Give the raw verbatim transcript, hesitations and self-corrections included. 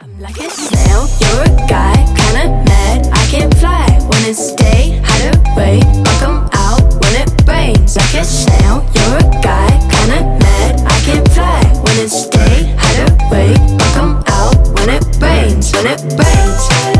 I'm like a snail, you're a guy, kinda mad, I can't fly. Wanna stay, hide away, I'll come out when it rains. Like a snail, you're a guy, kinda mad, I can't fly. Wanna stay, hide away, I'll come out when it rains, when it rains.